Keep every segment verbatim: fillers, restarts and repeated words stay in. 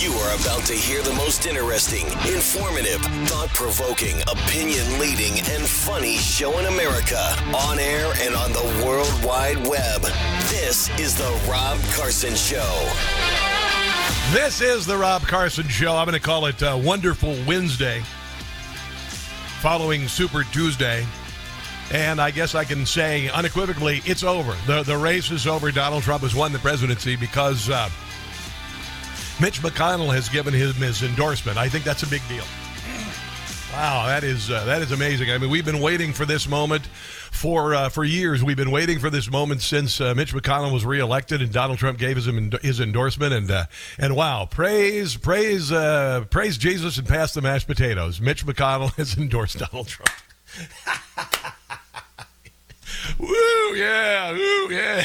You are about to hear the most interesting, informative, thought-provoking, opinion-leading, and funny show in America. On air and on the World Wide Web. This is the Rob Carson Show. This is the Rob Carson Show. I'm going to call it uh, Wonderful Wednesday, following Super Tuesday. And I guess I can say unequivocally, it's over. The, the race is over. Donald Trump has won the presidency because uh, Mitch McConnell has given him his endorsement. I think that's a big deal. Wow, that is uh, that is amazing. I mean, we've been waiting for this moment for uh, for years. We've been waiting for this moment since uh, Mitch McConnell was reelected and Donald Trump gave his his endorsement. And uh, and wow, praise praise uh, praise Jesus and pass the mashed potatoes. Mitch McConnell has endorsed Donald Trump. Woo, yeah, woo, yeah.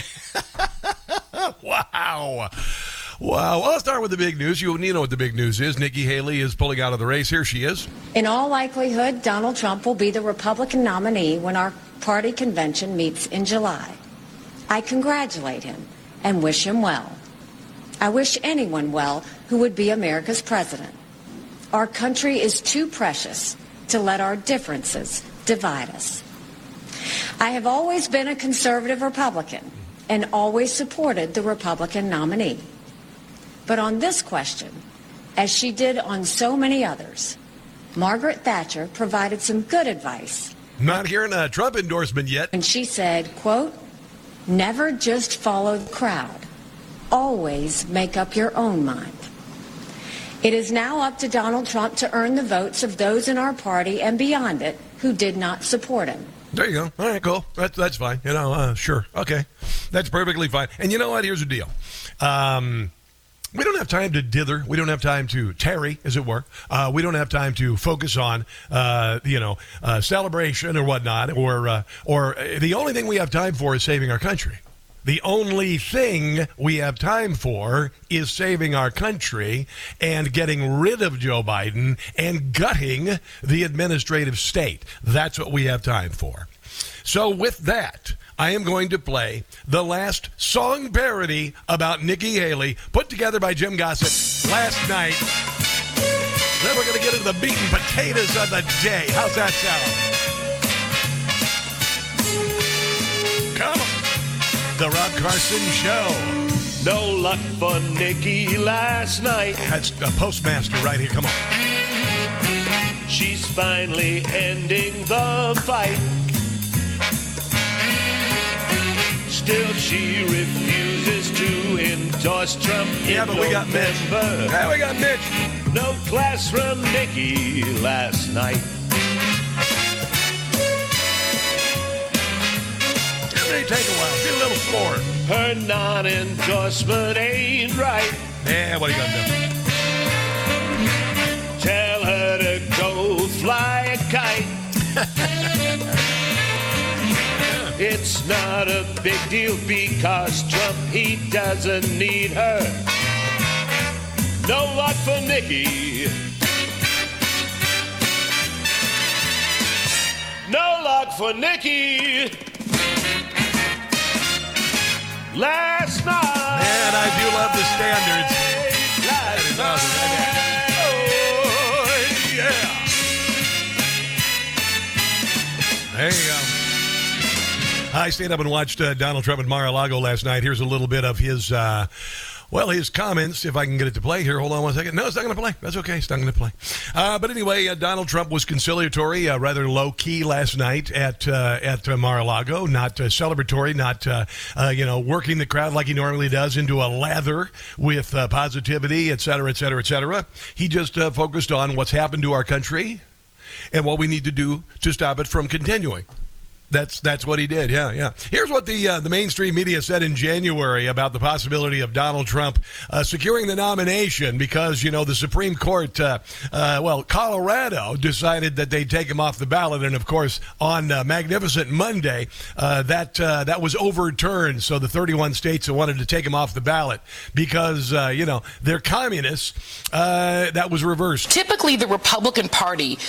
Wow. Wow. Well, let's start with the big news. You, you know what the big news is. Nikki Haley is pulling out of the race. Here she is. In all likelihood, Donald Trump will be the Republican nominee when our party convention meets in July. I congratulate him and wish him well. I wish anyone well who would be America's president. Our country is too precious to let our differences divide us. I have always been a conservative Republican and always supported the Republican nominee. But on this question, as she did on so many others, Margaret Thatcher provided some good advice. Not hearing a Trump endorsement yet. And she said, quote, never just follow the crowd. Always make up your own mind. It is now up to Donald Trump to earn the votes of those in our party and beyond it who did not support him. There you go. All right, cool. That's that's fine. You know, uh, sure. Okay. That's perfectly fine. And you know what? Here's the deal. Um... We don't have time to dither. We don't have time to tarry, as it were. Uh, we don't have time to focus on, uh, you know, uh, celebration or whatnot. Or, uh, or the only thing we have time for is saving our country. The only thing we have time for is saving our country and getting rid of Joe Biden and gutting the administrative state. That's what we have time for. So with that, I am going to play the last song parody about Nikki Haley, put together by Jim Gossett last night. Then we're going to get into the meat and potatoes of the day. How's that sound? Come on. The Rob Carson Show. No luck for Nikki last night. That's a postmaster right here. Come on. She's finally ending the fight. Still, she refuses to endorse Trump yeah, in but we got Mitch. November. Yeah, we got Mitch. No class from Nikki last night. It may take a while. Get a little slower. Her non-endorsement ain't right. Yeah, what are you going to do? Tell her to go fly a kite. It's not a big deal because Trump, he doesn't need her. No luck for Nikki. No luck for Nikki. Last night. Man, I do love the standards. That is awesome. Oh, yeah. There you go. I stayed up and watched uh, Donald Trump at Mar-a-Lago last night. Here's a little bit of his, uh, well, his comments, if I can get it to play here. Hold on one second. No, it's not going to play. That's okay. It's not going to play. Uh, but anyway, uh, Donald Trump was conciliatory, uh, rather low-key last night at uh, at uh, Mar-a-Lago. Not uh, celebratory, not, uh, uh, you know, working the crowd like he normally does into a lather with uh, positivity, et cetera, et cetera, et cetera. He just uh, focused on what's happened to our country and what we need to do to stop it from continuing. That's that's what he did. Yeah, yeah. Here's what the uh, the mainstream media said in January about the possibility of Donald Trump uh, securing the nomination because, you know, the Supreme Court, uh, uh, well, Colorado decided that they'd take him off the ballot. And, of course, on uh, Magnificent Monday, uh, that uh, that was overturned. So the thirty-one states that wanted to take him off the ballot because, uh, you know, they're communists, uh, that was reversed. Typically, the Republican Party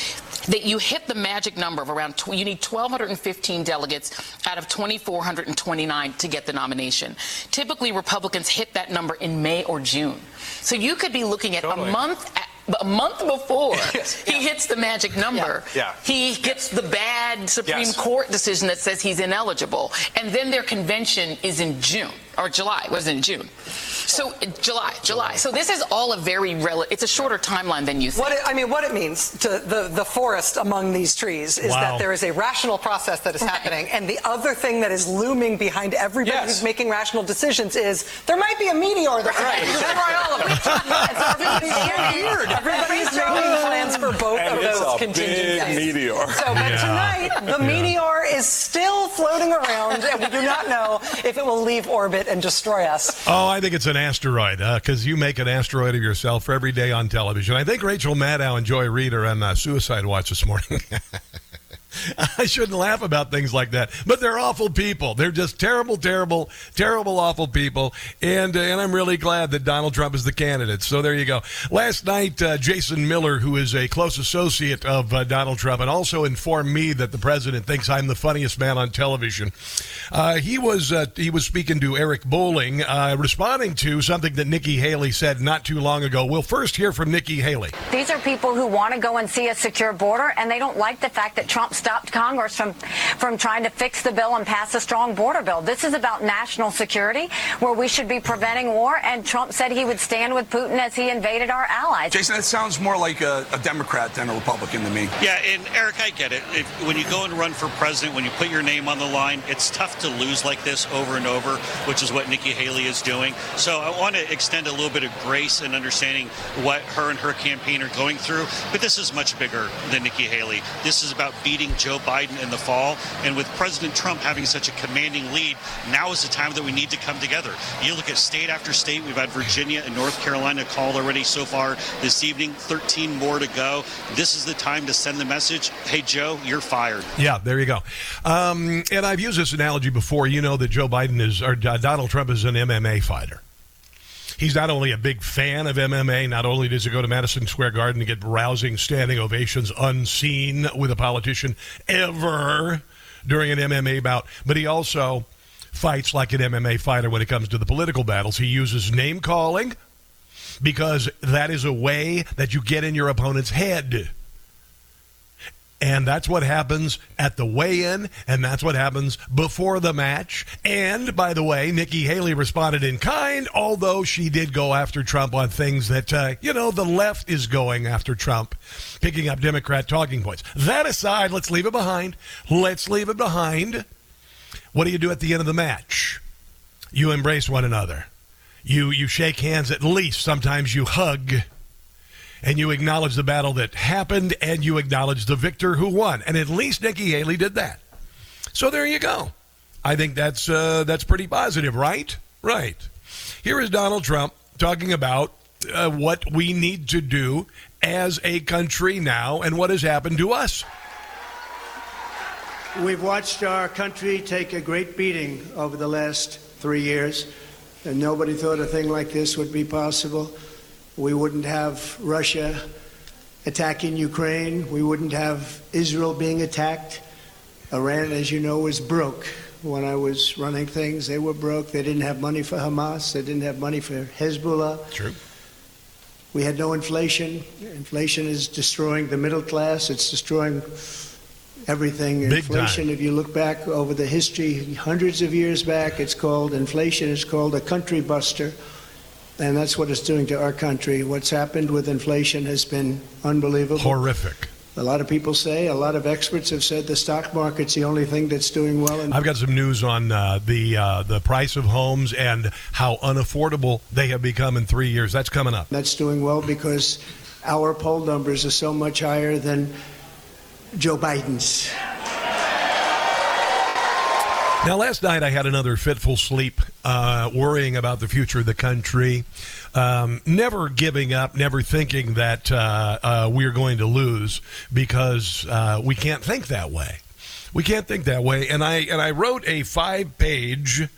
that you hit the magic number of around, tw- you need one thousand two hundred fifteen delegates out of two thousand four hundred twenty-nine to get the nomination. Typically, Republicans hit that number in May or June. So you could be looking at totally. a month at a month before yes. he yeah. hits the magic number, yeah. Yeah. he gets the bad Supreme yes. Court decision that says he's ineligible. And then their convention is in June, or July. It was in June. So July, July. So this is all a very rel- it's a shorter timeline than you think. What it, I mean, what it means to the, the forest among these trees is wow. that there is a rational process that is right. happening. And the other thing that is looming behind everybody yes. who's making rational decisions is there might be a meteor that's right. going to destroy all of it. So everybody's weird. Everybody's making plans for both and of it's those a contingencies. Big meteor. So, but yeah. tonight, the yeah. meteor is still floating around, and we do not know if it will leave orbit and destroy us. Oh, I think it's an asteroid, because uh, you make an asteroid of yourself every day on television. I think Rachel Maddow and Joy Reid are on uh, Suicide Watch this morning. I shouldn't laugh about things like that, but they're awful people. They're just terrible, terrible, terrible, awful people, and uh, and I'm really glad that Donald Trump is the candidate. So there you go. Last night, uh, Jason Miller, who is a close associate of uh, Donald Trump and also informed me that the president thinks I'm the funniest man on television, uh, he was uh, he was speaking to Eric Bolling, uh, responding to something that Nikki Haley said not too long ago. We'll first hear from Nikki Haley. These are people who want to go and see a secure border, and they don't like the fact that Trump stopped Congress from from trying to fix the bill and pass a strong border bill. This is about national security, where we should be preventing war, and Trump said he would stand with Putin as he invaded our allies. Jason, that sounds more like a, a Democrat than a Republican to me. Yeah, and Eric, I get it. If, when you go and run for president, when you put your name on the line, it's tough to lose like this over and over, which is what Nikki Haley is doing. So I want to extend a little bit of grace and understanding what her and her campaign are going through. But this is much bigger than Nikki Haley. This is about beating Joe Biden in the fall. And with President Trump having such a commanding lead, now is the time that we need to come together. You look at state after state. We've had Virginia and North Carolina called already so far this evening, thirteen more to go. This is the time to send the message, hey, Joe, you're fired. Yeah, there you go. Um, and I've used this analogy before. You know that Joe Biden is, or uh, Donald Trump is an M M A fighter. He's not only a big fan of M M A, not only does he go to Madison Square Garden to get rousing standing ovations unseen with a politician ever during an M M A bout, but he also fights like an M M A fighter when it comes to the political battles. He uses name calling because that is a way that you get in your opponent's head. And that's what happens at the weigh-in, and that's what happens before the match. And, by the way, Nikki Haley responded in kind, although she did go after Trump on things that, uh, you know, the left is going after Trump, picking up Democrat talking points. That aside, let's leave it behind. Let's leave it behind. What do you do at the end of the match? You embrace one another. You, you shake hands at least. Sometimes you hug. And you acknowledge the battle that happened, and you acknowledge the victor who won. And at least Nikki Haley did that. So there you go. I think that's uh, that's pretty positive, right? Right. Here is Donald Trump talking about uh, what we need to do as a country now and what has happened to us. We've watched our country take a great beating over the last three years, and nobody thought a thing like this would be possible. We wouldn't have Russia attacking Ukraine. We wouldn't have Israel being attacked. Iran, as you know, was broke. When I was running things, they were broke. They didn't have money for Hamas. They didn't have money for Hezbollah. True. We had no inflation. Inflation is destroying the middle class. It's destroying everything. Big inflation, time. If you look back over the history, hundreds of years back, it's called inflation. It's called a country buster. And that's what it's doing to our country. What's happened with inflation has been unbelievable. Horrific. A lot of people say, a lot of experts have said the stock market's the only thing that's doing well. And I've got some news on uh, the uh, the price of homes and how unaffordable they have become in three years. That's coming up. That's doing well because our poll numbers are so much higher than Joe Biden's. Now, last night I had another fitful sleep, uh, worrying about the future of the country, um, never giving up, never thinking that uh, uh, we're going to lose, because uh, we can't think that way. We can't think that way. And I and I wrote a five-page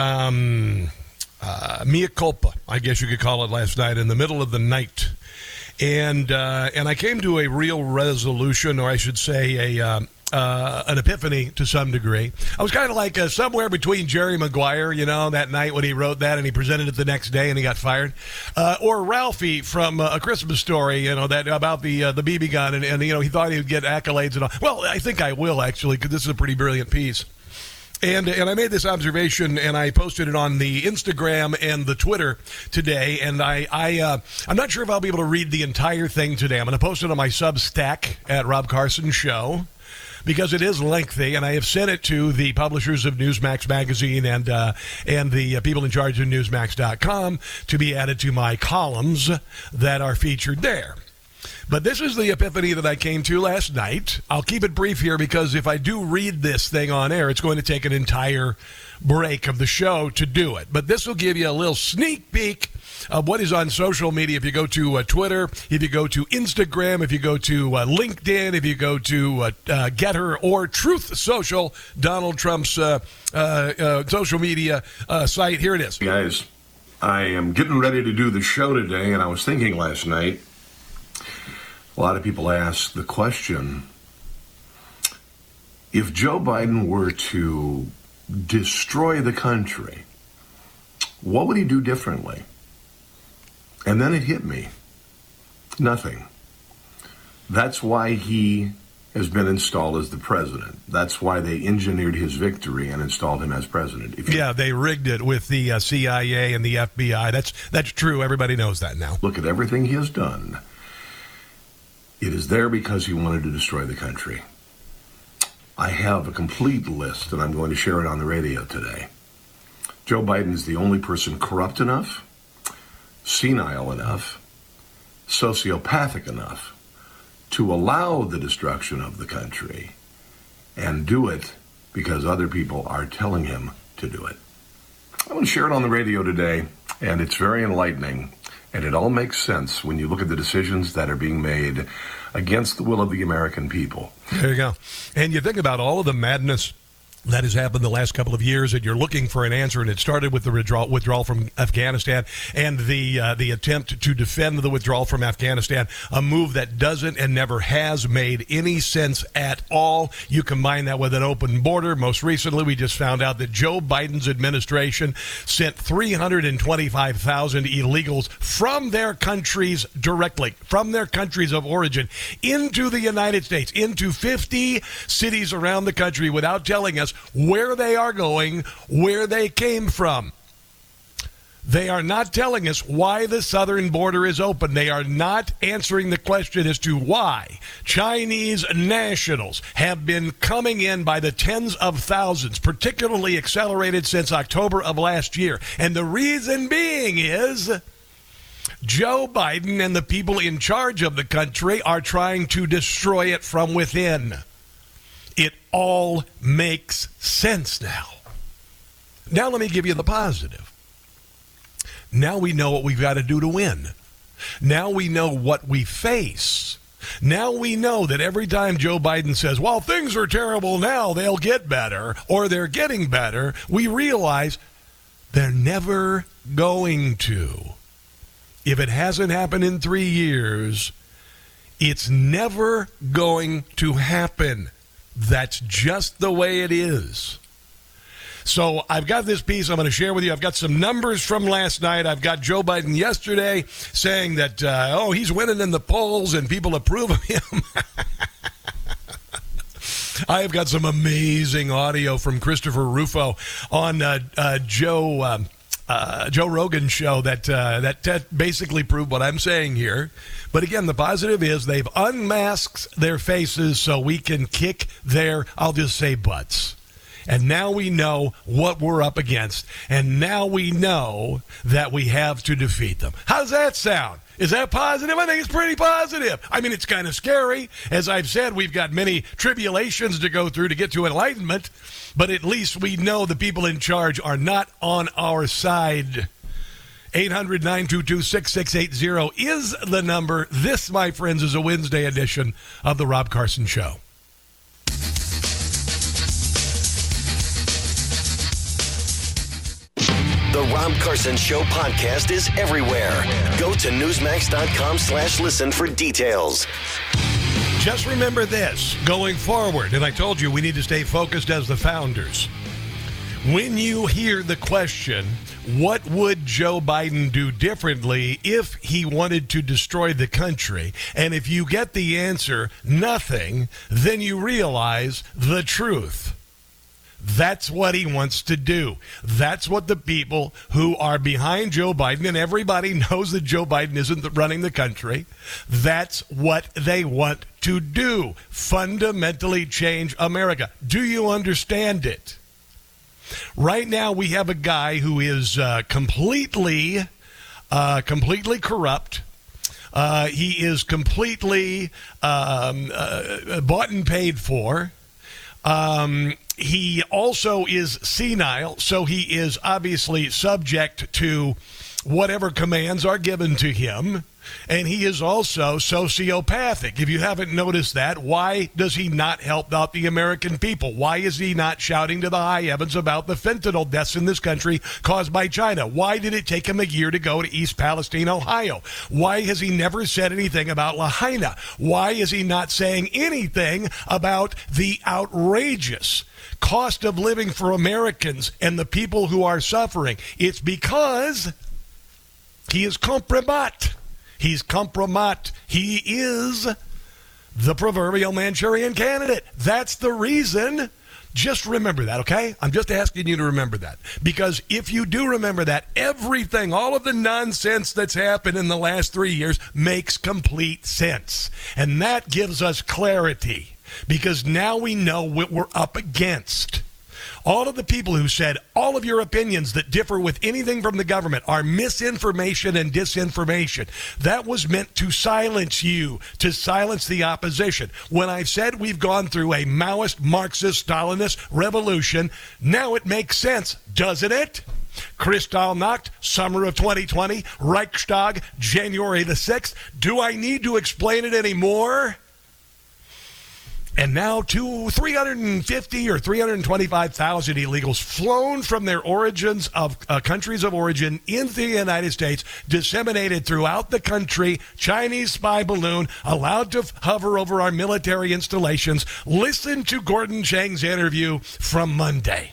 um, uh, mea culpa, I guess you could call it, last night in the middle of the night. And uh, and I came to a real resolution, or I should say a um, uh, an epiphany to some degree. I was kind of like uh, somewhere between Jerry Maguire, you know, that night when he wrote that and he presented it the next day and he got fired, uh, or Ralphie from uh, A Christmas Story, you know, that about the uh, the B B gun, and, and you know he thought he would get accolades and all. Well, I think I will actually, because this is a pretty brilliant piece. And and I made this observation, and I posted it on the Instagram and the Twitter today. And I, I uh, I'm not sure if I'll be able to read the entire thing today. I'm going to post it on my Substack at Rob Carson Show, because it is lengthy, and I have sent it to the publishers of Newsmax magazine and uh, and the uh, people in charge of Newsmax dot com to be added to my columns that are featured there. But this is the epiphany that I came to last night. I'll keep it brief here, because if I do read this thing on air, it's going to take an entire break of the show to do it. But this will give you a little sneak peek of what is on social media. If you go to uh, Twitter, if you go to Instagram, if you go to uh, LinkedIn, if you go to uh, uh, Getter or Truth Social, Donald Trump's uh, uh, uh, social media uh, site, here it is. Guys, I am getting ready to do the show today, and I was thinking last night, a lot of people ask the question, if Joe Biden were to destroy the country, what would he do differently? And then it hit me. Nothing. That's why he has been installed as the president. That's why they engineered his victory and installed him as president. If yeah, they rigged it with the uh, C I A and the F B I. That's that's true. Everybody knows that now. Look at everything he has done. It is there because he wanted to destroy the country. I have a complete list, and I'm going to share it on the radio today. Joe Biden is the only person corrupt enough, senile enough, sociopathic enough to allow the destruction of the country and do it because other people are telling him to do it. I want to share it on the radio today, and it's very enlightening. And it all makes sense when you look at the decisions that are being made against the will of the American people. There you go. And you think about all of the madness that has happened the last couple of years, and you're looking for an answer, and it started with the withdrawal, withdrawal from Afghanistan and the uh, the attempt to defend the withdrawal from Afghanistan, a move that doesn't and never has made any sense at all. You combine that with an open border. Most recently, we just found out that Joe Biden's administration sent three hundred twenty-five thousand illegals from their countries directly, from their countries of origin, into the United States, into fifty cities around the country without telling us where they are going, where they came from. They are not telling us why the southern border is open. They are not answering the question as to why Chinese nationals have been coming in by the tens of thousands, particularly accelerated since October of last year. And the reason being is Joe Biden and the people in charge of the country are trying to destroy it from within. It all makes sense now. Now let me give you the positive. Now we know what we've got to do to win. Now we know what we face. Now we know that every time Joe Biden says, well, things are terrible now, they'll get better, or they're getting better, we realize they're never going to. If it hasn't happened in three years, it's never going to happen. That's just the way it is. So I've got this piece I'm going to share with you. I've got some numbers from last night. I've got Joe Biden yesterday saying that, uh, oh, he's winning in the polls and people approve of him. I have got some amazing audio from Christopher Rufo on uh, uh, Joe um, uh, Joe Rogan's show that, uh, that that basically proved what I'm saying here. But again, the positive is they've unmasked their faces so we can kick their, I'll just say, butts. And now we know what we're up against. And now we know that we have to defeat them. How does that sound? Is that positive? I think it's pretty positive. I mean, it's kind of scary. As I've said, we've got many tribulations to go through to get to enlightenment. But at least we know the people in charge are not on our side. eight hundred, nine two two, six six eight zero is the number. This, my friends, is a Wednesday edition of The Rob Carson Show. The The Rob Carson Show podcast is everywhere. Go to newsmax.com slash listen for details. Just remember this going forward, and I told you we need to stay focused as the founders. When you hear the question, what would Joe Biden do differently if he wanted to destroy the country? And if you get the answer, nothing, then you realize the truth. That's what he wants to do. That's what the people who are behind Joe Biden, and everybody knows that Joe Biden isn't running the country, that's what they want to do. Fundamentally change America. Do you understand it? Right now, we have a guy who is uh, completely, uh, completely corrupt. Uh, he is completely um, uh, bought and paid for. Um, he also is senile, so he is obviously subject to whatever commands are given to him. And he is also sociopathic. If you haven't noticed that, why does he not help out the American people? Why is he not shouting to the high heavens about the fentanyl deaths in this country caused by China? Why did it take him a year to go to East Palestine, Ohio? Why has he never said anything about Lahaina? Why is he not saying anything about the outrageous cost of living for Americans and the people who are suffering? It's because he is compromat. He's compromat. He is the proverbial Manchurian candidate. That's the reason. Just remember that, okay? I'm just asking you to remember that. Because if you do remember that, everything, all of the nonsense that's happened in the last three years makes complete sense. And that gives us clarity. Because now we know what we're up against. All of the people who said all of your opinions that differ with anything from the government are misinformation and disinformation. That was meant to silence you, to silence the opposition. When I've said we've gone through a Maoist, Marxist, Stalinist revolution, now it makes sense, doesn't it? Kristallnacht, summer of twenty twenty, Reichstag, January the sixth. Do I need to explain it anymore? And now to three hundred fifty or three hundred twenty-five thousand illegals flown from their origins of uh, countries of origin into the United States, disseminated throughout the country, Chinese spy balloon, allowed to hover over our military installations. Listen to Gordon Chang's interview from Monday.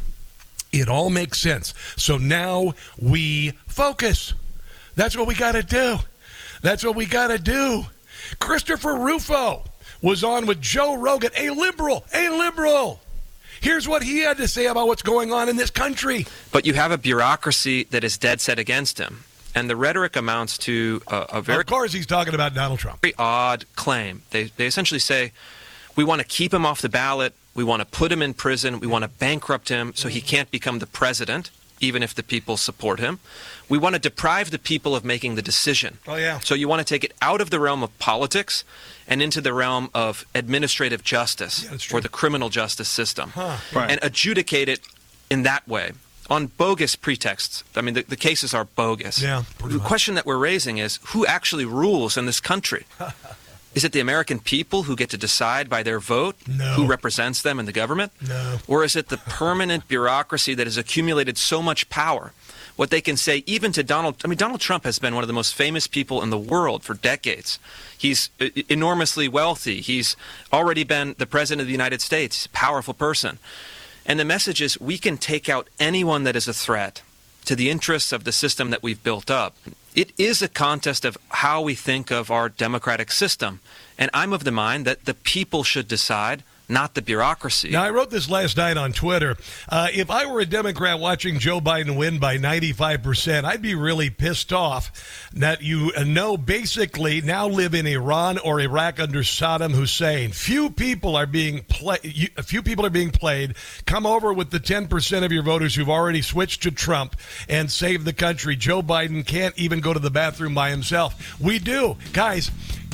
It all makes sense. So now we focus. That's what we got to do. That's what we got to do. Christopher Rufo was on with Joe Rogan, a liberal, a liberal. Here's what he had to say about what's going on in this country. But you have a bureaucracy that is dead set against him. And the rhetoric amounts to a, a very... Of course he's talking about Donald Trump. Very odd claim. They, they essentially say, we want to keep him off the ballot, we want to put him in prison, we want to bankrupt him so he can't become the president, even if the people support him. We want to deprive the people of making the decision. Oh, yeah. So you want to take it out of the realm of politics and into the realm of administrative justice, yeah, or the criminal justice system, huh. right. and adjudicate it in that way on bogus pretexts. I mean, the, the cases are bogus. Yeah, the much. question that we're raising is, who actually rules in this country? Is it the American people who get to decide by their vote no. who represents them in the government? No. Or is it the permanent bureaucracy that has accumulated so much power? What they can say even to Donald, I mean, Donald Trump has been one of the most famous people in the world for decades. He's enormously wealthy. He's already been the president of the United States. He's a powerful person. And the message is, we can take out anyone that is a threat to the interests of the system that we've built up. It is a contest of how we think of our democratic system. And I'm of the mind that the people should decide, not the bureaucracy. Now, I wrote this last night on Twitter. Uh, if I were a Democrat watching Joe Biden win by ninety-five percent, I'd be really pissed off that you know basically now live in Iran or Iraq under Saddam Hussein. Few people are being play- you, few people are being played. Come over with the ten percent of your voters who've already switched to Trump and save the country. Joe Biden can't even go to the bathroom by himself. We do. Guys,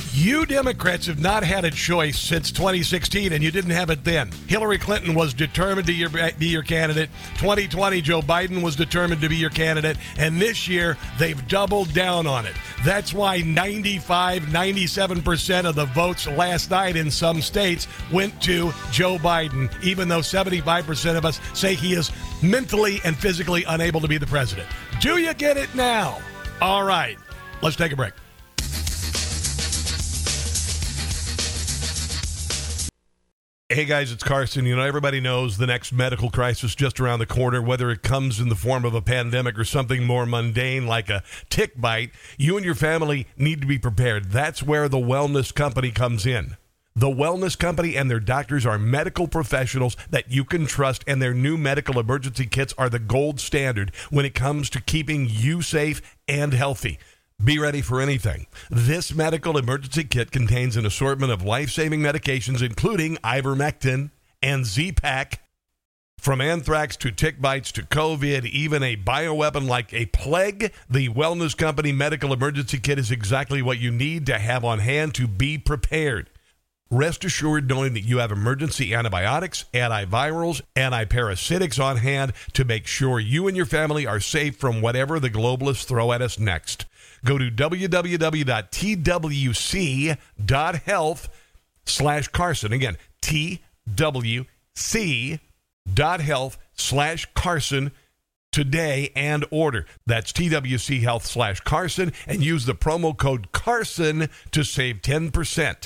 You Democrats have not had a choice since twenty sixteen, and you didn't have it then. Hillary Clinton was determined to be your candidate. twenty twenty, Joe Biden was determined to be your candidate. And this year, they've doubled down on it. That's why ninety-five, ninety-seven percent of the votes last night in some states went to Joe Biden, even though seventy-five percent of us say he is mentally and physically unable to be the president. Do you get it now? All right, let's take a break. Hey guys, it's Carson. You know, everybody knows the next medical crisis just around the corner, whether it comes in the form of a pandemic or something more mundane like a tick bite. You and your family need to be prepared. That's where the Wellness Company comes in. The Wellness Company and their doctors are medical professionals that you can trust, and their new medical emergency kits are the gold standard when it comes to keeping you safe and healthy. Be ready for anything. This medical emergency kit contains an assortment of life-saving medications, including ivermectin and Z-Pak. From anthrax to tick bites to COVID, even a bioweapon like a plague, the Wellness Company medical emergency kit is exactly what you need to have on hand to be prepared. Rest assured knowing that you have emergency antibiotics, antivirals, antiparasitics on hand to make sure you and your family are safe from whatever the globalists throw at us next. Go to www.twc.health slash Carson. Again, twc.health slash Carson today and order. That's twchealth slash Carson and use the promo code Carson to save ten percent.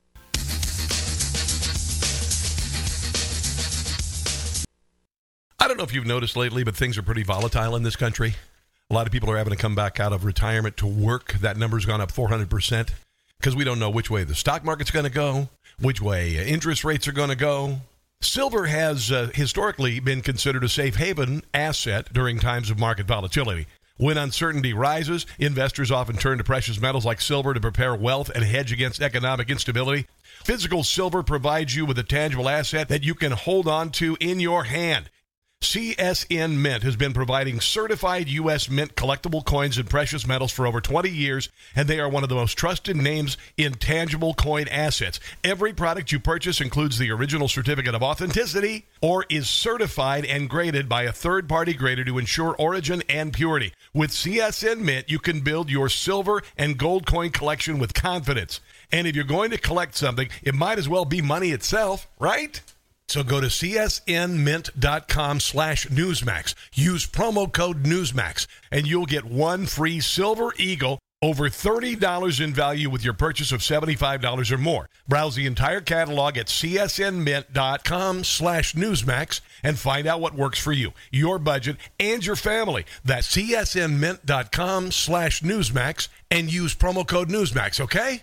I don't know if you've noticed lately, but things are pretty volatile in this country. A lot of people are having to come back out of retirement to work. That number's gone up four hundred percent because we don't know which way the stock market's going to go, which way interest rates are going to go. Silver has uh, historically been considered a safe haven asset during times of market volatility. When uncertainty rises, investors often turn to precious metals like silver to prepare wealth and hedge against economic instability. Physical silver provides you with a tangible asset that you can hold on to in your hand. C S N Mint has been providing certified U S Mint collectible coins and precious metals for over twenty years, and they are one of the most trusted names in tangible coin assets. Every product you purchase includes the original certificate of authenticity or is certified and graded by a third-party grader to ensure origin and purity. With C S N Mint, you can build your silver and gold coin collection with confidence. And if you're going to collect something, it might as well be money itself, right? So go to csnmint.com slash Newsmax. Use promo code Newsmax, and you'll get one free Silver Eagle over thirty dollars in value with your purchase of seventy-five dollars or more. Browse the entire catalog at csnmint.com slash Newsmax and find out what works for you, your budget, and your family. That's csnmint.com slash Newsmax and use promo code Newsmax, okay?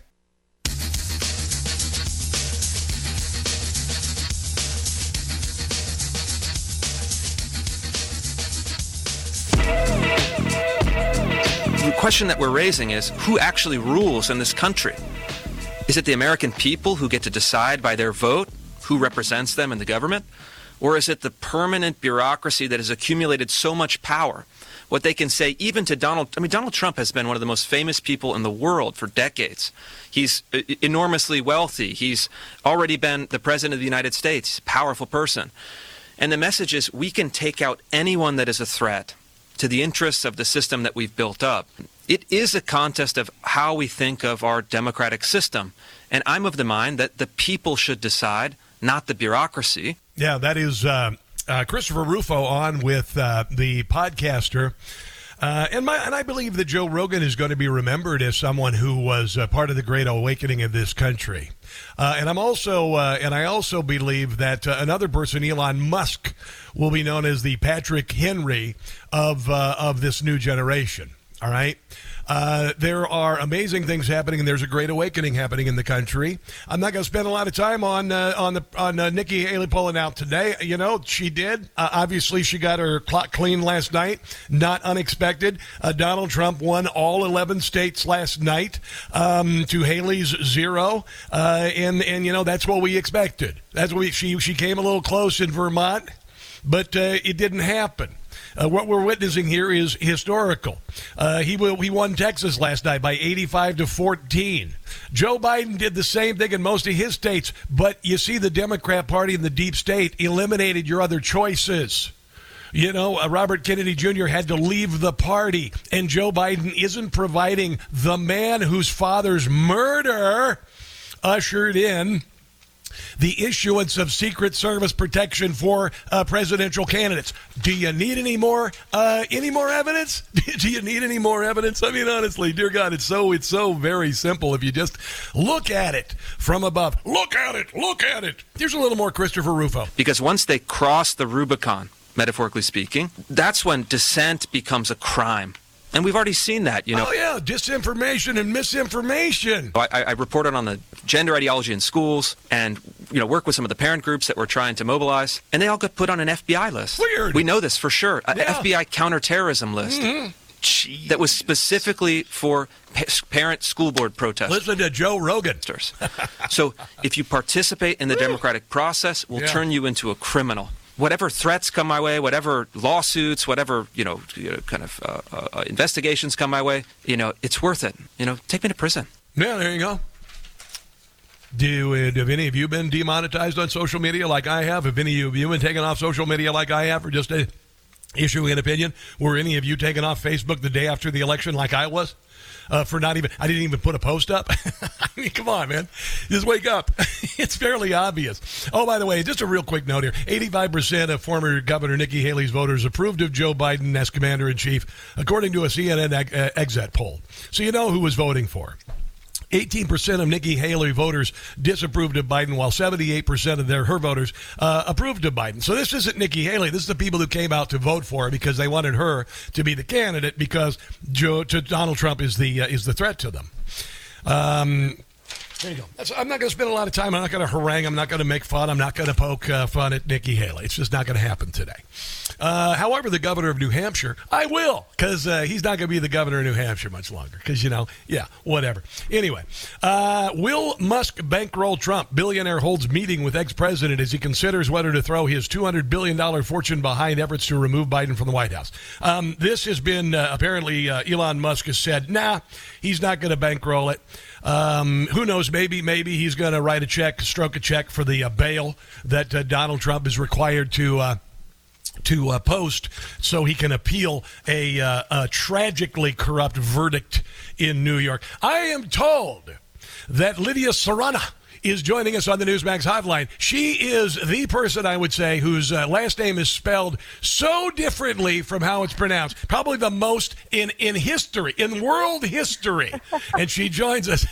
The question that we're raising is, who actually rules in this country? Is it the American people who get to decide by their vote who represents them in the government? Or is it the permanent bureaucracy that has accumulated so much power? What they can say even to Donald, I mean, Donald Trump has been one of the most famous people in the world for decades. He's enormously wealthy. He's already been the president of the United States. He's a powerful person. And the message is, we can take out anyone that is a threat to the interests of the system that we've built up. It is a contest of how we think of our democratic system. And I'm of the mind that the people should decide, not the bureaucracy. Yeah, that is uh, uh, Christopher Rufo on with uh, the podcaster. Uh, and, my, and I believe that Joe Rogan is going to be remembered as someone who was uh, part of the great awakening of this country. Uh, and I'm also, uh, and I also believe that uh, another person, Elon Musk, will be known as the Patrick Henry of uh, of this new generation. All right. Uh, there are amazing things happening, and there's a great awakening happening in the country. I'm not going to spend a lot of time on uh, on the on uh, Nikki Haley pulling out today. You know, she did. Uh, obviously, she got her clock clean last night. Not unexpected. Uh, Donald Trump won all eleven states last night um, to Haley's zero, uh, and and you know that's what we expected. That's what we, she she came a little close in Vermont, but uh, it didn't happen. Uh, what we're witnessing here is historical. Uh, he will, he won Texas last night by eighty-five to fourteen. Joe Biden did the same thing in most of his states, but you see the Democrat Party and the deep state eliminated your other choices. You know, uh, Robert Kennedy Junior had to leave the party, and Joe Biden isn't providing the man whose father's murder ushered in the issuance of Secret Service protection for uh, presidential candidates. Do you need any more uh, any more evidence? Do you need any more evidence? I mean, honestly, dear God, it's so it's so very simple if you just look at it from above. Look at it. Look at it. Here's a little more Christopher Rufo. Because once they cross the Rubicon, metaphorically speaking, that's when dissent becomes a crime. And we've already seen that, you know. Oh, yeah, disinformation and misinformation. I, I reported on the gender ideology in schools and, you know, work with some of the parent groups that were trying to mobilize, and they all got put on an F B I list. Weird. We know this for sure. An Yeah. F B I counterterrorism list Mm-hmm. that was specifically for pa- parent school board protesters. Listen to Joe Rogan. So if you participate in the democratic process, we'll Yeah. turn you into a criminal. Whatever threats come my way, whatever lawsuits, whatever, you know, you know kind of uh, uh, investigations come my way, you know, it's worth it. You know, take me to prison. Yeah, there you go. Do uh, have any of you been demonetized on social media like I have? Have any of you been taken off social media like I have, or just uh, issuing an opinion? Were any of you taken off Facebook the day after the election like I was? Uh, for not even, I didn't even put a post up. I mean, come on, man. Just wake up. It's fairly obvious. Oh, by the way, just a real quick note here. eighty-five percent of former Governor Nikki Haley's voters approved of Joe Biden as commander-in-chief, according to a C N N exit poll. So you know who was voting for. eighteen percent of Nikki Haley voters disapproved of Biden, while seventy-eight percent of their her voters uh, approved of Biden. So this isn't Nikki Haley. This is the people who came out to vote for her because they wanted her to be the candidate because Joe, to Donald Trump is the uh, is the threat to them. Um, there you go. That's, I'm not going to spend a lot of time. I'm not going to harangue. I'm not going to make fun. I'm not going to poke uh, fun at Nikki Haley. It's just not going to happen today. Uh, however, the governor of New Hampshire, I will, because uh, he's not going to be the governor of New Hampshire much longer. Because, you know, yeah, whatever. Anyway, uh, will Musk bankroll Trump? Billionaire holds meeting with ex-president as he considers whether to throw his two hundred billion dollars fortune behind efforts to remove Biden from the White House. Um, this has been, uh, apparently, uh, Elon Musk has said, nah, he's not going to bankroll it. Um, who knows? Maybe, maybe he's going to write a check, stroke a check for the uh, bail that uh, Donald Trump is required to uh, to uh, post so he can appeal a, uh, a tragically corrupt verdict in New York. I am told that Lydia Serrana is joining us on the Newsmax hotline. She is the person, I would say, whose uh, last name is spelled so differently from how it's pronounced. Probably the most in, in history, in world history. And she joins us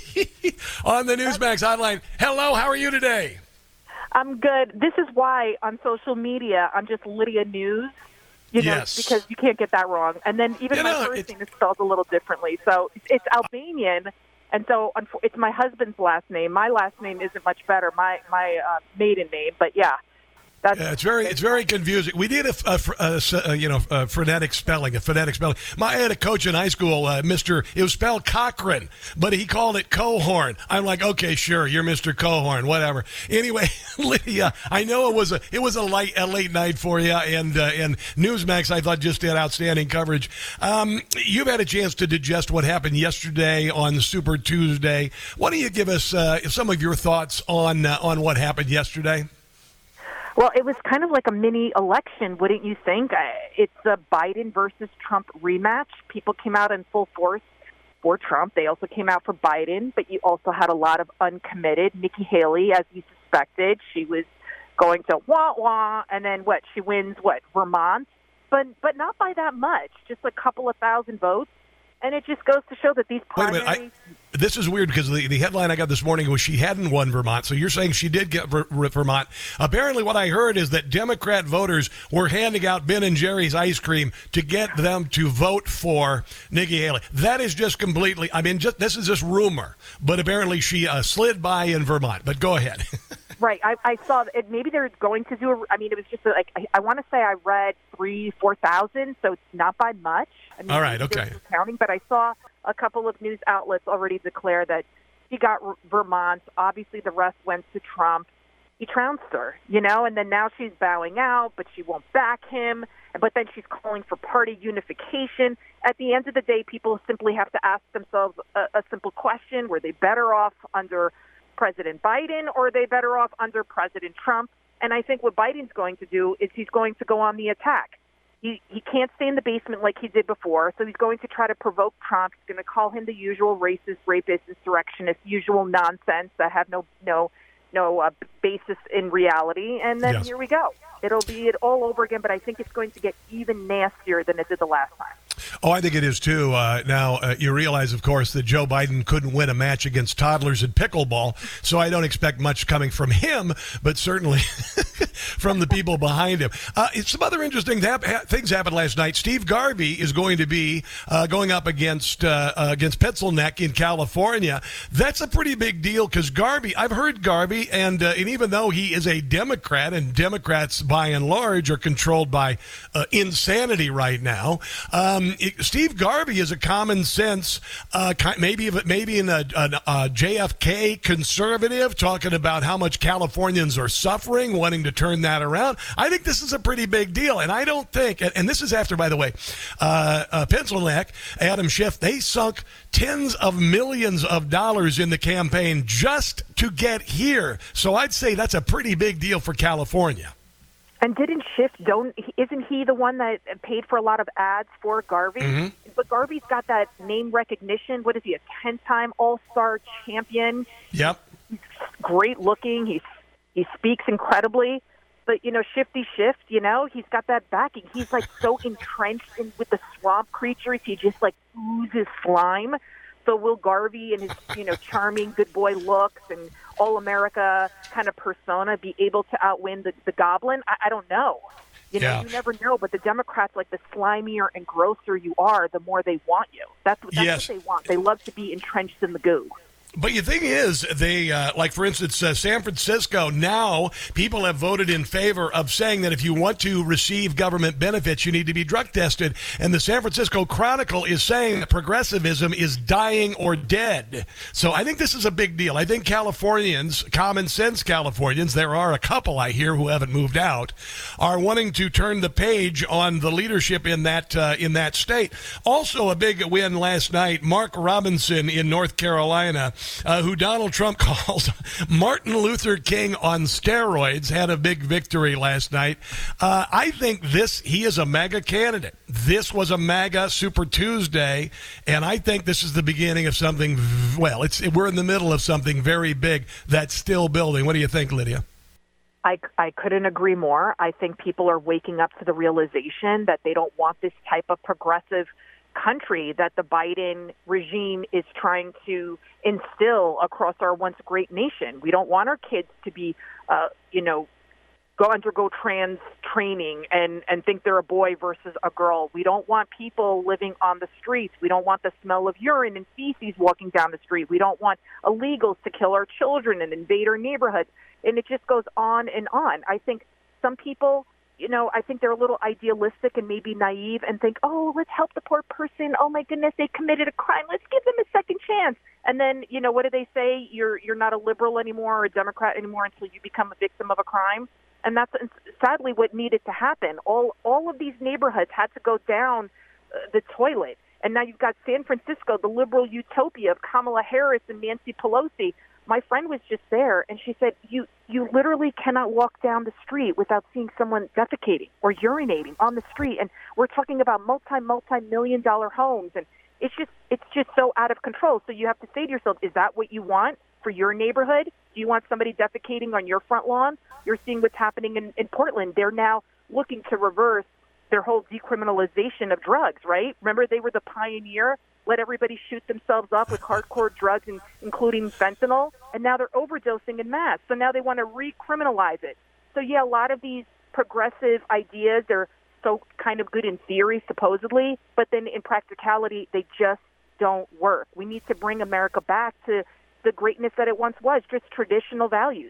on the Newsmax hotline. Hello, how are you today? I'm good. This is why on social media I'm just Lydia News, you know, yes. because you can't get that wrong. And then even you my know, first name is spelled a little differently. So it's Albanian, and so it's my husband's last name. My last name isn't much better, my my uh, maiden name, but yeah. That's, yeah, it's very it's very confusing. We need a, a, a, a you know a phonetic spelling, a phonetic spelling. My I had a coach in high school, uh, Mister It was spelled Cochran, but he called it Cohorn. I'm like, okay, sure, you're Mister Cohorn, whatever. Anyway, Lydia, I know it was a it was a late a late night for you, and uh, and Newsmax I thought just did outstanding coverage. Um, you've had a chance to digest what happened yesterday on Super Tuesday. Why don't you give us uh, some of your thoughts on uh, on what happened yesterday? Well, it was kind of like a mini election, wouldn't you think? It's a Biden versus Trump rematch. People came out in full force for Trump. They also came out for Biden, but you also had a lot of uncommitted. Nikki Haley, as you suspected, she was going to wah-wah, and then what? She wins, what, Vermont? But but not by that much, just a couple of thousand votes. And it just goes to show that these primaries... Wait a minute. I, this is weird because the, the headline I got this morning was she hadn't won Vermont. So you're saying she did get Ver, Vermont. Apparently what I heard is that Democrat voters were handing out Ben and Jerry's ice cream to get them to vote for Nikki Haley. That is just completely... I mean, just this is just rumor. But apparently she uh, slid by in Vermont. But go ahead. Right. I, I saw it. Maybe they're going to do a, I mean, it was just like, I, I want to say I read three, four thousand, so it's not by much. I mean, all right. Okay. Counting, but I saw a couple of news outlets already declare that she got Vermont. Obviously, the rest went to Trump. he trounced her, you know, and then now she's bowing out, but she won't back him. But then she's calling for party unification. At the end of the day, people simply have to ask themselves a, a simple question. Were they better off under President Biden, or are they better off under President Trump? And I think what Biden's going to do is he's going to go on the attack. He he can't stay in the basement like he did before, so he's going to try to provoke Trump. He's going to call him the usual racist, rapist, insurrectionist, usual nonsense that have no no no uh, basis in reality. And then yes. Here we go. It'll be it all over again, but I think it's going to get even nastier than it did the last time. Oh, I think it is, too. Uh, now, uh, you realize, of course, that Joe Biden couldn't win a match against toddlers in pickleball, so I don't expect much coming from him, but certainly from the people behind him. Uh, some other interesting things happened last night. Steve Garvey is going to be uh, going up against uh, uh, against Pencilneck in California. That's a pretty big deal because Garvey, I've heard Garvey, and, uh, and even though he is a Democrat, and Democrats by and large are controlled by uh, insanity right now, um, It, Steve Garvey is a common sense, uh, maybe maybe in a, a, a J F K conservative, talking about how much Californians are suffering, wanting to turn that around. I think this is a pretty big deal, and I don't think, and, and this is after, by the way, uh, uh, Pencilneck, Adam Schiff, they sunk tens of millions of dollars in the campaign just to get here. So I'd say that's a pretty big deal for California. And didn't Schiff, don't, isn't he the one that paid for a lot of ads for Garvey? Mm-hmm. But Garvey's got that name recognition. What is he, a ten-time All-Star champion? Yep. He's great looking. He's, he speaks incredibly. But, you know, Shifty Schiff, you know, he's got that backing. He's, like, so entrenched in, with the swamp creatures. He just, like, oozes slime. So will Garvey and his, you know, charming good boy looks and all-America kind of persona be able to outwin the, the goblin? I, I don't know. You know, yeah. You never know. But the Democrats, like, the slimier and grosser you are, the more they want you. That's, that's yes. what they want. They love to be entrenched in the goo. But the thing is, they, uh, like, for instance, uh, San Francisco, now people have voted in favor of saying that if you want to receive government benefits, you need to be drug tested. And the San Francisco Chronicle is saying that progressivism is dying or dead. So I think this is a big deal. I think Californians, common sense Californians, there are a couple I hear who haven't moved out, are wanting to turn the page on the leadership in that, uh, in that state. Also a big win last night, Mark Robinson in North Carolina, Uh, who Donald Trump calls Martin Luther King on steroids, had a big victory last night. Uh, I think this, he is a MAGA candidate. This was a MAGA Super Tuesday, and I think this is the beginning of something, well, it's we're in the middle of something very big that's still building. What do you think, Lydia? I, I couldn't agree more. I think people are waking up to the realization that they don't want this type of progressive country that the Biden regime is trying to instill across our once great nation. We don't want our kids to be, uh, you know, go undergo trans training and, and think they're a boy versus a girl. We don't want people living on the streets. We don't want the smell of urine and feces walking down the street. We don't want illegals to kill our children and invade our neighborhoods. And it just goes on and on. I think some people, you know, I think they're a little idealistic and maybe naive and think, oh, let's help the poor person. Oh, my goodness, they committed a crime. Let's give them a second chance. And then, you know, what do they say? You're you're not a liberal anymore or a Democrat anymore until you become a victim of a crime. And that's sadly what needed to happen. All all of these neighborhoods had to go down uh, the toilet. And now you've got San Francisco, the liberal utopia of Kamala Harris and Nancy Pelosi. My friend was just there, and she said, you you literally cannot walk down the street without seeing someone defecating or urinating on the street. And we're talking about multi, multi-million dollar homes. And it's just it's just so out of control. So you have to say to yourself, is that what you want for your neighborhood? Do you want somebody defecating on your front lawn? You're seeing what's happening in, in Portland. They're now looking to reverse their whole decriminalization of drugs, right? Remember, they were the pioneer, let everybody shoot themselves up with hardcore drugs, and, including fentanyl, and now they're overdosing in mass. So now they want to recriminalize it. So, yeah, a lot of these progressive ideas are so kind of good in theory, supposedly, but then in practicality, they just don't work. We need to bring America back to the greatness that it once was, just traditional values.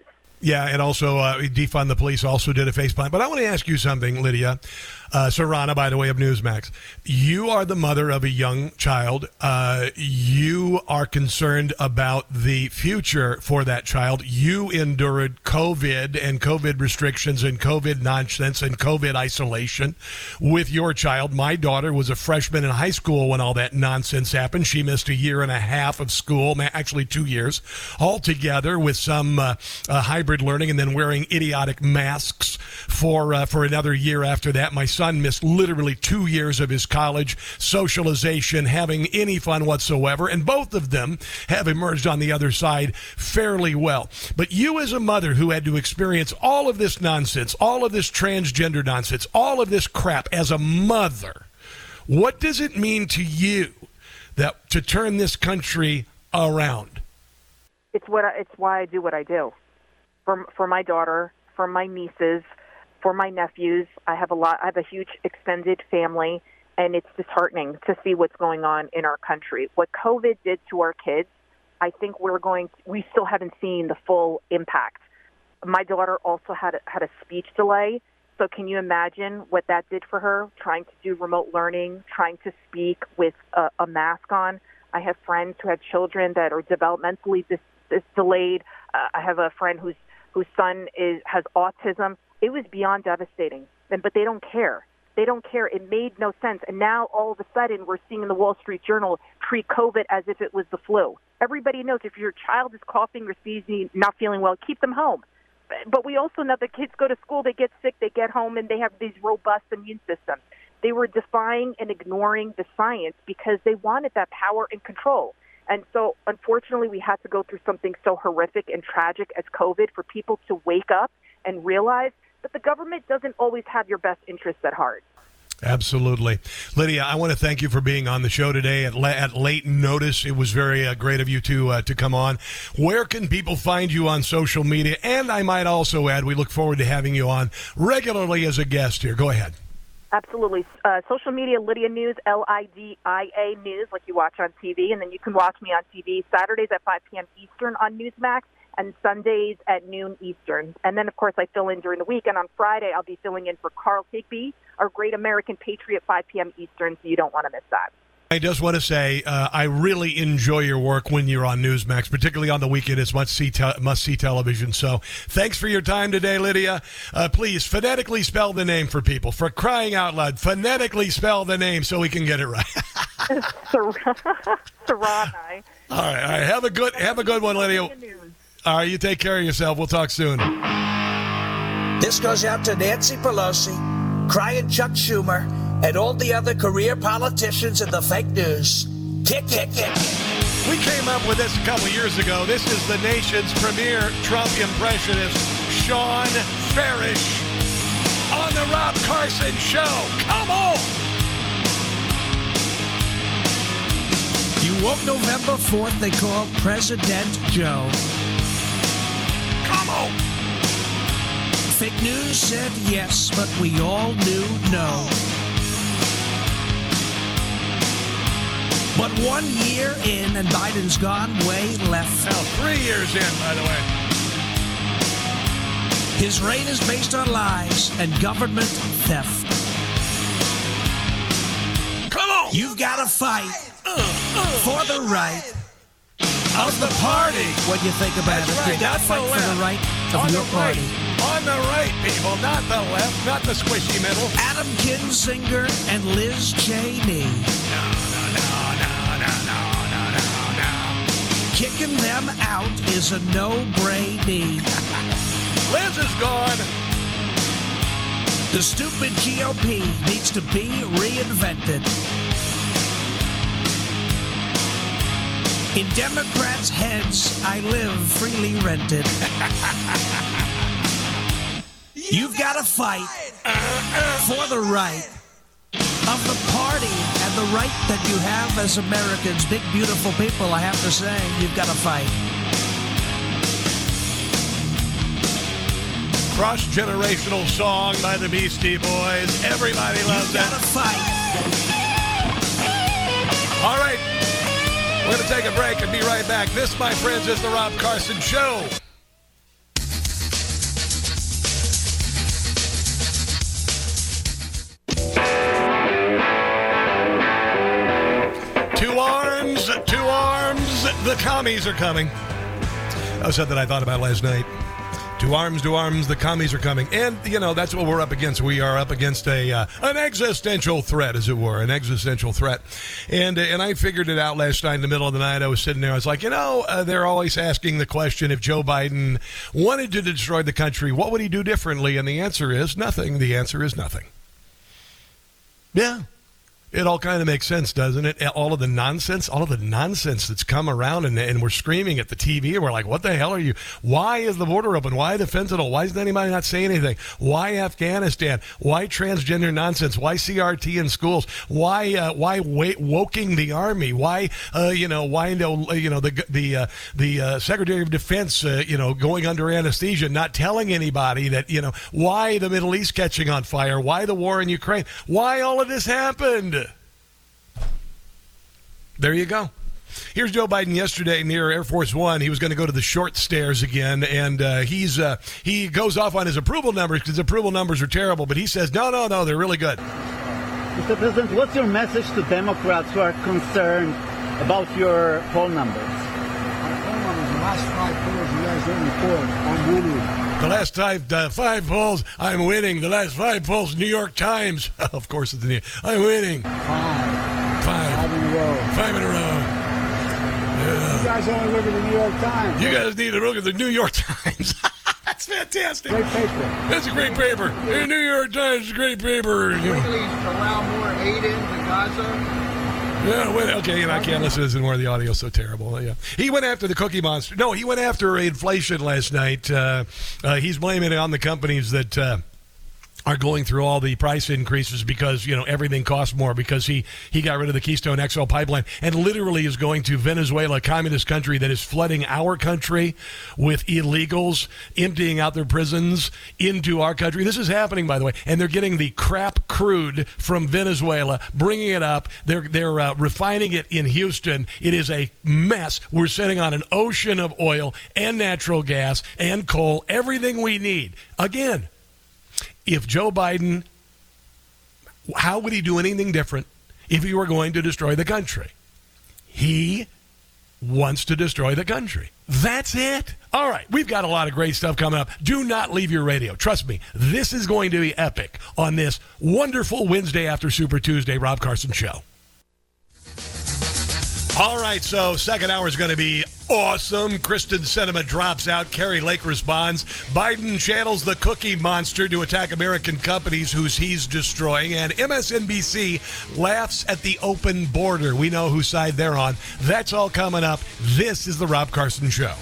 Yeah, and also uh, Defund the Police also did a faceplant. But I want to ask you something, Lydia. Uh, Serrana, by the way, of Newsmax. You are the mother of a young child. Uh, you are concerned about the future for that child. You endured COVID and COVID restrictions and COVID nonsense and COVID isolation with your child. My daughter was a freshman in high school when all that nonsense happened. She missed a year and a half of school, actually two years altogether, with some uh, uh, hybrid learning and then wearing idiotic masks for uh, for another year after that. My son missed literally two years of his college socialization, having any fun whatsoever, and both of them have emerged on the other side fairly well. But you as a mother who had to experience all of this nonsense, all of this transgender nonsense, all of this crap as a mother, what does it mean to you that to turn this country around? It's what I, it's why I do what I do. For for my daughter, for my nieces, for my nephews. I have a lot. I have a huge extended family, and it's disheartening to see what's going on in our country. What COVID did to our kids, I think we're going. We still haven't seen the full impact. My daughter also had a, had a speech delay. So can you imagine what that did for her? Trying to do remote learning, trying to speak with a, a mask on. I have friends who have children that are developmentally dis, dis delayed. Uh, I have a friend whose whose son is has autism. It was beyond devastating, and but they don't care. They don't care. It made no sense. And now all of a sudden we're seeing in the Wall Street Journal treat COVID as if it was the flu. Everybody knows if your child is coughing or sneezing, not feeling well, keep them home. But we also know that kids go to school, they get sick, they get home, and they have these robust immune systems. They were defying and ignoring the science because they wanted that power and control. And so, unfortunately, we had to go through something so horrific and tragic as COVID for people to wake up and realize that the government doesn't always have your best interests at heart. Absolutely. Lydia, I want to thank you for being on the show today at, la at late notice. It was very uh, great of you to uh, to come on. Where can people find you on social media? And I might also add, we look forward to having you on regularly as a guest here. Go ahead. Absolutely. Uh, social media, Lydia News, L I D I A News, like you watch on T V. And then you can watch me on T V Saturdays at five p m Eastern on Newsmax, and Sundays at noon Eastern. And then, of course, I fill in during the week. And on Friday, I'll be filling in for Carl Higby, our great American patriot, five p m Eastern, so you don't want to miss that. I just want to say uh, I really enjoy your work when you're on Newsmax, particularly on the weekend. It's must-see te must-see television. So thanks for your time today, Lydia. Uh, please, phonetically spell the name for people. For crying out loud, phonetically spell the name so we can get it right. Serrana. All right, all right. Have a good, have a good one, Lydia. All right, you take care of yourself. We'll talk soon. This goes out to Nancy Pelosi, crying Chuck Schumer, and all the other career politicians in the fake news. Kick, kick, kick. We came up with this a couple years ago. This is the nation's premier Trump impressionist, Sean Farish, on the Rob Carson Show. Come on! You woke November fourth, they call President Joe. Come on! Fake news said yes, but we all knew no. But one year in, and Biden's gone way left. Now, three years in, by the way. His reign is based on lies and government theft. Come on! You've got to fight uh, uh, for the right of the party. What do you think about That's it? Right. You got to fight for the right of on your party. Right. On the right, people, not the left, not the squishy middle. Adam Kinzinger and Liz Cheney. No, no, no, no, no, no, no, no, no. Kicking them out is a no-brainer. Liz is gone. The stupid G O P needs to be reinvented. In Democrats' heads, I live freely rented. You've got to fight for the right of the party and the right that you have as Americans. Big, beautiful people, I have to say, you've got to fight. Cross-generational song by the Beastie Boys. Everybody loves You've that. got to fight. All right. We're going to take a break and be right back. This, my friends, is the Rob Carson Show. To arms, the commies are coming. That was something I thought about last night. To arms, to arms, the commies are coming. And, you know, that's what we're up against. We are up against a uh, an existential threat, as it were, an existential threat. And and I figured it out last night in the middle of the night. I was sitting there. I was like, you know, uh, they're always asking the question, if Joe Biden wanted to destroy the country, what would he do differently? And the answer is nothing. The answer is nothing. Yeah. It all kind of makes sense, doesn't it? All of the nonsense, all of the nonsense that's come around, and, and we're screaming at the T V, and we're like, what the hell are you? Why is the border open? Why the fentanyl? Why is anybody not saying anything? Why Afghanistan? Why transgender nonsense? Why C R T in schools? Why uh, why wa- woking the army? Why uh, you know why you know the the uh, the uh, Secretary of Defense uh, you know going under anesthesia, not telling anybody that you know why the Middle East catching on fire? Why the war in Ukraine? Why all of this happened? There you go. Here's Joe Biden yesterday near Air Force One. He was going to go to the short stairs again, and uh, he's uh, he goes off on his approval numbers because approval numbers are terrible, but he says, no, no, no, they're really good. Mister President, what's your message to Democrats who are concerned about your poll numbers? My poll numbers, the last five polls you guys don't report, I'm winning. The last five, uh, five polls, I'm winning. The last five polls, New York Times. Of course, it's the New York. I'm winning. Five. Five. Five in a row. Five in a row. Yeah. You guys only look at the New York Times. You guys need to look at the New York Times. That's fantastic. Great paper. That's a great paper. The New York Times is a great paper. Quigley allow more aid into Gaza. Yeah, wait, okay, and I can't listen to this anymore. The audio's so terrible. Yeah, he went after the Cookie Monster. No, he went after inflation last night. Uh, uh, he's blaming it on the companies that uh, are going through all the price increases because, you know, everything costs more because he, he got rid of the Keystone X L pipeline and literally is going to Venezuela, a communist country that is flooding our country with illegals, emptying out their prisons into our country. This is happening, by the way, and they're getting the crap crude from Venezuela, bringing it up. They're, they're uh, refining it in Houston. It is a mess. We're sitting on an ocean of oil and natural gas and coal, everything we need. Again, if Joe Biden, how would he do anything different if he were going to destroy the country? He wants to destroy the country. That's it. All right, we've got a lot of great stuff coming up. Do not leave your radio. Trust me, this is going to be epic on this wonderful Wednesday after Super Tuesday Rob Carson Show. All right, so second hour is going to be awesome. Kristen Sinema drops out. Carrie Lake responds. Biden channels the Cookie Monster to attack American companies whose he's destroying. And M S N B C laughs at the open border. We know whose side they're on. That's all coming up. This is the Rob Carson Show.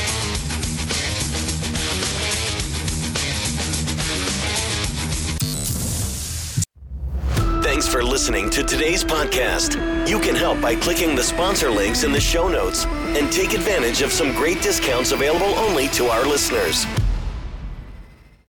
Thanks for listening to today's podcast. You can help by clicking the sponsor links in the show notes and take advantage of some great discounts available only to our listeners.